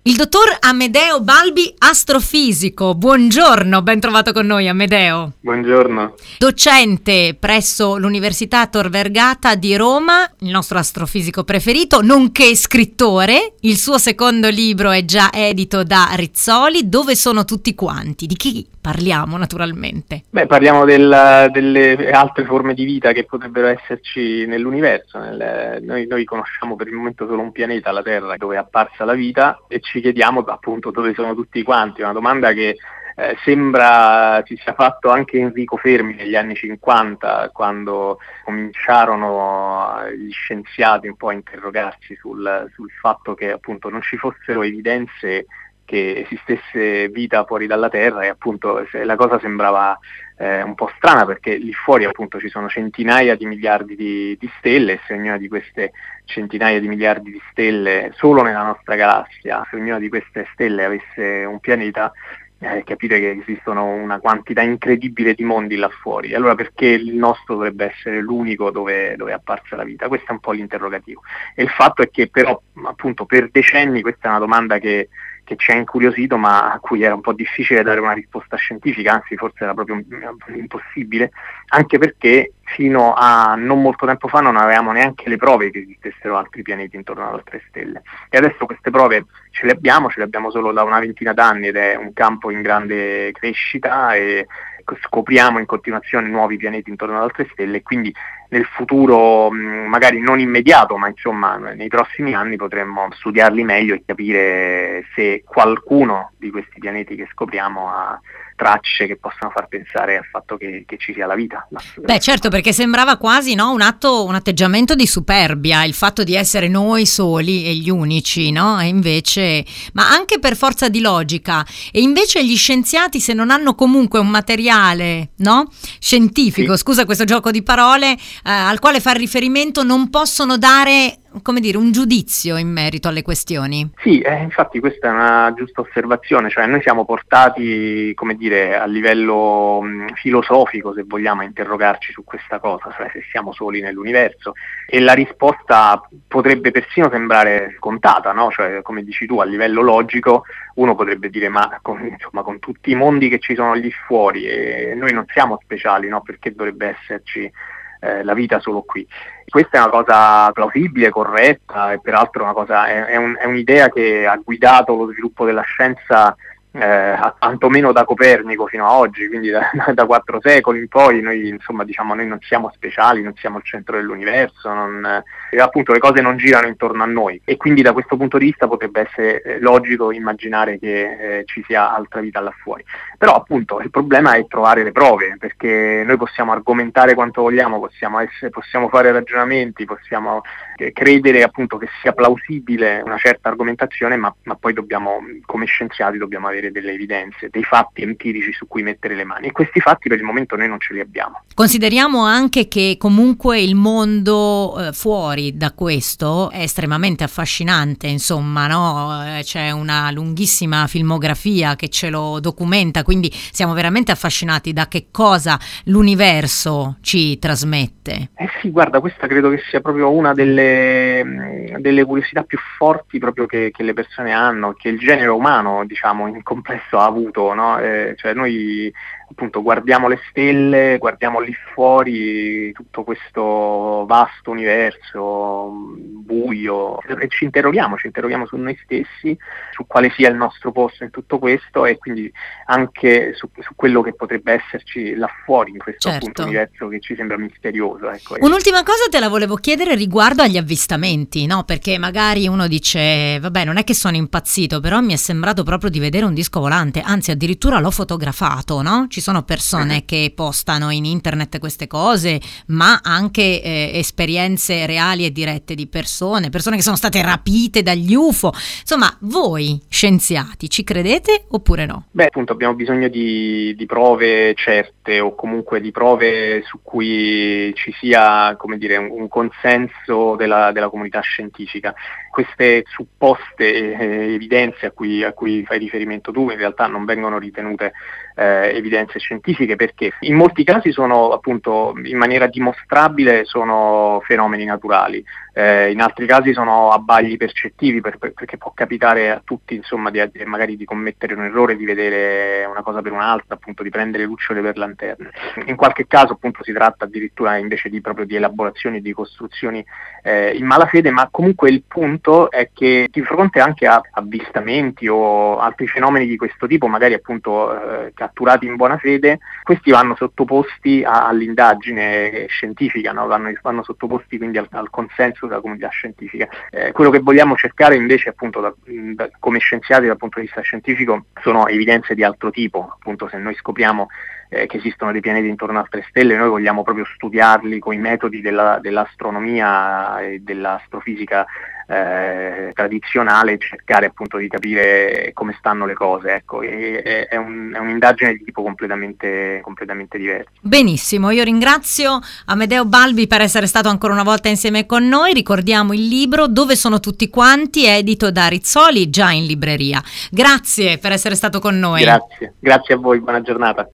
Il dottor Amedeo Balbi, astrofisico. Buongiorno, ben trovato con noi Amedeo. Buongiorno. Docente presso l'Università Tor Vergata di Roma, il nostro astrofisico preferito, nonché scrittore. Il suo secondo libro è già edito da Rizzoli. Dove sono tutti quanti? Di chi parliamo naturalmente? Parliamo delle altre forme di vita che potrebbero esserci nell'universo. Noi conosciamo per il momento solo un pianeta, la Terra, dove è apparsa la vita, e ci chiediamo appunto dove sono tutti quanti. Una domanda che sembra si sia fatto anche Enrico Fermi negli anni 50, quando cominciarono gli scienziati un po' a interrogarsi sul fatto che appunto non ci fossero evidenze che esistesse vita fuori dalla Terra, e appunto la cosa sembrava un po' strana, perché lì fuori appunto ci sono centinaia di miliardi di stelle, e se ognuna di queste centinaia di miliardi di stelle solo nella nostra galassia, se ognuna di queste stelle avesse un pianeta, capite che esistono una quantità incredibile di mondi là fuori. Allora perché il nostro dovrebbe essere l'unico dove è apparsa la vita? Questo è un po' l'interrogativo. E il fatto è che però appunto per decenni questa è una domanda che ci ha incuriosito, ma a cui era un po' difficile dare una risposta scientifica, anzi forse era proprio impossibile, anche perché fino a non molto tempo fa non avevamo neanche le prove che esistessero altri pianeti intorno ad altre stelle. E adesso queste prove ce le abbiamo solo da una ventina d'anni, ed è un campo in grande crescita, e scopriamo in continuazione nuovi pianeti intorno ad altre stelle, e quindi nel futuro, magari non immediato, ma insomma nei prossimi anni, potremmo studiarli meglio e capire se qualcuno di questi pianeti che scopriamo ha tracce che possano far pensare al fatto che ci sia la vita. Beh, certo, perché sembrava quasi, no, un atteggiamento di superbia, il fatto di essere noi soli e gli unici, no? E invece, ma anche per forza di logica, e invece gli scienziati, se non hanno comunque un materiale, no, scientifico, sì, scusa questo gioco di parole, al quale far riferimento, non possono dare, come dire, un giudizio in merito alle questioni. Sì, infatti questa è una giusta osservazione, cioè noi siamo portati, come dire, a livello filosofico, se vogliamo, a interrogarci su questa cosa, cioè se siamo soli nell'universo, e la risposta potrebbe persino sembrare scontata, no? Cioè, come dici tu, a livello logico uno potrebbe dire ma con tutti i mondi che ci sono lì fuori, e noi non siamo speciali, no? Perché dovrebbe esserci la vita solo qui? Questa è una cosa plausibile, corretta, e peraltro è un'idea che ha guidato lo sviluppo della scienza tantomeno da Copernico fino a oggi, quindi da 4 secoli in poi. Noi insomma diciamo, noi non siamo speciali, non siamo il centro dell'universo, appunto le cose non girano intorno a noi, e quindi da questo punto di vista potrebbe essere logico immaginare che ci sia altra vita là fuori. Però appunto il problema è trovare le prove, perché noi possiamo argomentare quanto vogliamo, possiamo fare ragionamenti, possiamo credere appunto che sia plausibile una certa argomentazione, ma poi come scienziati dobbiamo avere delle evidenze, dei fatti empirici su cui mettere le mani, e questi fatti per il momento noi non ce li abbiamo. Consideriamo anche che comunque il mondo fuori da questo è estremamente affascinante, insomma, no? C'è una lunghissima filmografia che ce lo documenta, quindi siamo veramente affascinati da che cosa l'universo ci trasmette. Sì, guarda, questa credo che sia proprio una delle curiosità più forti proprio che le persone hanno, che il genere umano, diciamo, in complesso ha avuto, no? Cioè noi appunto guardiamo le stelle, guardiamo lì fuori tutto questo vasto universo buio, e ci interroghiamo su noi stessi, su quale sia il nostro posto in tutto questo, e quindi anche su quello che potrebbe esserci là fuori in questo appunto universo che ci sembra misterioso. Ecco. Un'ultima cosa te la volevo chiedere riguardo agli avvistamenti, no? Perché magari uno dice, vabbè, non è che sono impazzito, però mi è sembrato proprio di vedere un disco volante, anzi addirittura l'ho fotografato, no? Ci sono persone che postano in internet queste cose, ma anche esperienze reali e dirette di persone che sono state rapite dagli UFO. Insomma, voi scienziati ci credete oppure no? Beh, appunto abbiamo bisogno di prove certe, o comunque di prove su cui ci sia, come dire, un consenso della comunità scientifica. queste supposte evidenze a cui fai riferimento tu in realtà non vengono ritenute evidenze scientifiche, perché in molti casi sono appunto in maniera dimostrabile sono fenomeni naturali, in altri casi sono abbagli percettivi, perché può capitare a tutti insomma magari di commettere un errore, di vedere una cosa per un'altra, appunto di prendere lucciole per lanterne. In qualche caso appunto si tratta addirittura invece di proprio di elaborazioni e di costruzioni in malafede, ma comunque il punto è che di fronte anche a avvistamenti o altri fenomeni di questo tipo, magari appunto catturati in buona fede, questi vanno sottoposti all'indagine scientifica, no? vanno sottoposti quindi al consenso della comunità scientifica. Quello che vogliamo cercare invece appunto come scienziati dal punto di vista scientifico sono evidenze di altro tipo. Appunto, se noi scopriamo che esistono dei pianeti intorno a altre stelle, noi vogliamo proprio studiarli con i metodi dell'astronomia e dell'astrofisica tradizionale, cercare appunto di capire come stanno le cose, ecco, è un'indagine di tipo completamente diverso. Benissimo, io ringrazio Amedeo Balbi per essere stato ancora una volta insieme con noi. Ricordiamo il libro Dove sono tutti quanti, edito da Rizzoli, già in libreria. Grazie per essere stato con noi. Grazie a voi, buona giornata.